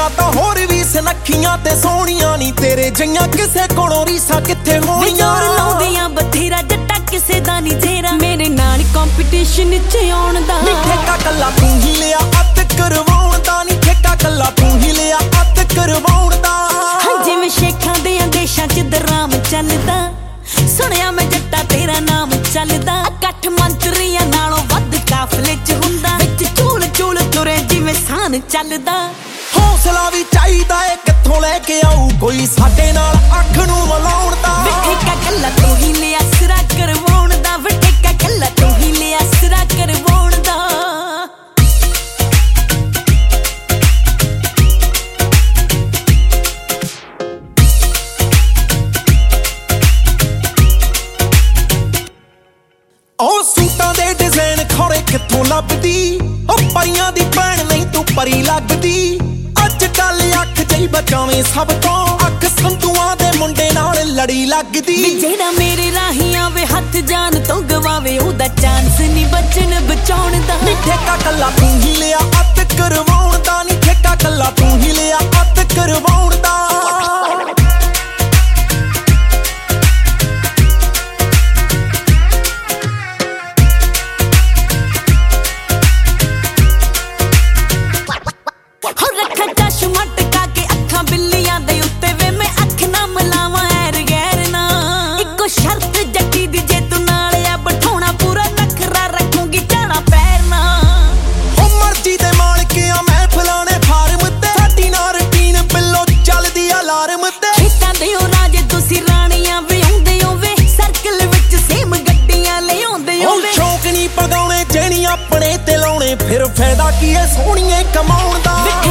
ਕੁੜੀਆਂ ਤਾਂ ਹੋਰ ਵੀ ਸੁਨੱਖੀਆਂ ਤੇ ਸੋਹਣੀਆਂ ਨੀ ਤੇਰੇ ਜਈਆਂ ਕਿਸੇ ਕੋਲੋਂ ਰੀਸਾਂ ਕਿੱਥੇ ਹੋਣੀਆਂ ਲਾਉਂਦੀਆਂ ਬਥੇਰਾ ਜੱਟਾ ਕਿਸੇ ਦਾ ਨੀ ਜੇਰਾ ਮੇਰੇ ਨਾਲ ਕੰਪੀਟੀਸ਼ਨ ਚ ਆਉਣ ਦਾ ਠੇਕਾ ਕੱਲਾ ਤੂੰ ਹੀ ਲਿਆ ਅੱਤ ਕਰਵਾਉਣ ਦਾ ਨੀ ਠੇਕਾ ਕੱਲਾ ਤੂੰ ਹੀ ਲਿਆ ਅੱਤ ਕਰਵਾਉਣ ਦਾ ਜਿਵੇਂ ਸ਼ੇਖਾਂ ਦੇ ਦੇਸ਼ਾਂ ਚ ਦਰਾਮ ਚੱਲਦਾ ਸੁਣਿਆ ਮੈਂ ਜੱਟਾ ਤੇਰਾ ਨਾਮ ਚੱਲਦਾ ਇਕੱਠ ਮੰਤਰੀਆਂ ਨਾਲੋਂ ਵੱਧ ਕਾਫਲੇ ਚ ਹੁੰਦਾ ਵਿੱਚ ਚੂਲ ਚੂਲ ਤੁਰੇ ਜਿਵੇਂ ਸਾਨ ਚੱਲਦਾ ਹੌਸਲਾ ਵੀ ਚਾਹੀਦਾ ਏ ਕਿੱਥੋਂ ਲੈ ਕੇ ਆਊ ਕੋਈ ਸਾਡੇ ਨਾਲ ਅੱਖ ਨੂੰ ਮਲਾਉਣ ਦਾ ਠੇਕਾ ਕੱਲਾ ਤੂੰ ਹੀ ਲਿਆ ਸਿਰਾ ਕਰਵਾਉਣ ਦਾ ਠੇਕਾ ਕੱਲਾ ਤੂੰ ਹੀ ਲਿਆ ਸਿਰਾ ਕਰਵਾਉਣ ਦਾ ਉਹ ਸੂਟਾਂ ਦੇ ਡਿਜ਼ਾਈਨ ਖੋਰੇ ਕਿੱਥੋਂ ਲੱਭਦੀ ਉਹ ਪਰੀਆਂ ਦੀ ਭੈਣ ਨਹੀਂ ਤੂੰ ਪਰੀ ਲੱਗਦੀ ਅੱਜ ਕੱਲ ਅੱਖ ਜਈ ਬਚਾਵੇਂ ਸਭ ਤੋਂ ਅੱਖ ਸੰਧੂਆਂ ਦੇ ਮੁੰਡੇ ਨਾਲ ਲੜੀ ਲੱਗਦੀ ਜਿਹੜਾ ਮੇਰੇ ਰਾਹੀਂ ਆਵੇ ਹੱਥ ਜਾਨ ਤੋਂ ਗਵਾਵੇ ਉਹਦਾ ਚਾਂਸ ਨਹੀਂ ਬਚਣ ਬਚਾਉਣ ਦਾ ਠੇਕਾ ਕੱਲਾ ਤੂੰ ਹੀ ਲਿਆ ਅੱਤ ਕਰਵਾਉਣ ਦਾ ਨੀ ਠੇਕਾ ਕੱਲਾ ਤੂੰ ਹੀ ਲਿਆ ਅੱਤ ਕਰਵਾਉਣ ਦਾ ਆਪਣੇ ਤੇ ਲਾਉਣੇ ਫਿਰ ਫਾਇਦਾ ਕੀ ਐ ਸੋਹਣੀਏ ਕਮਾਉਣ ਦਾ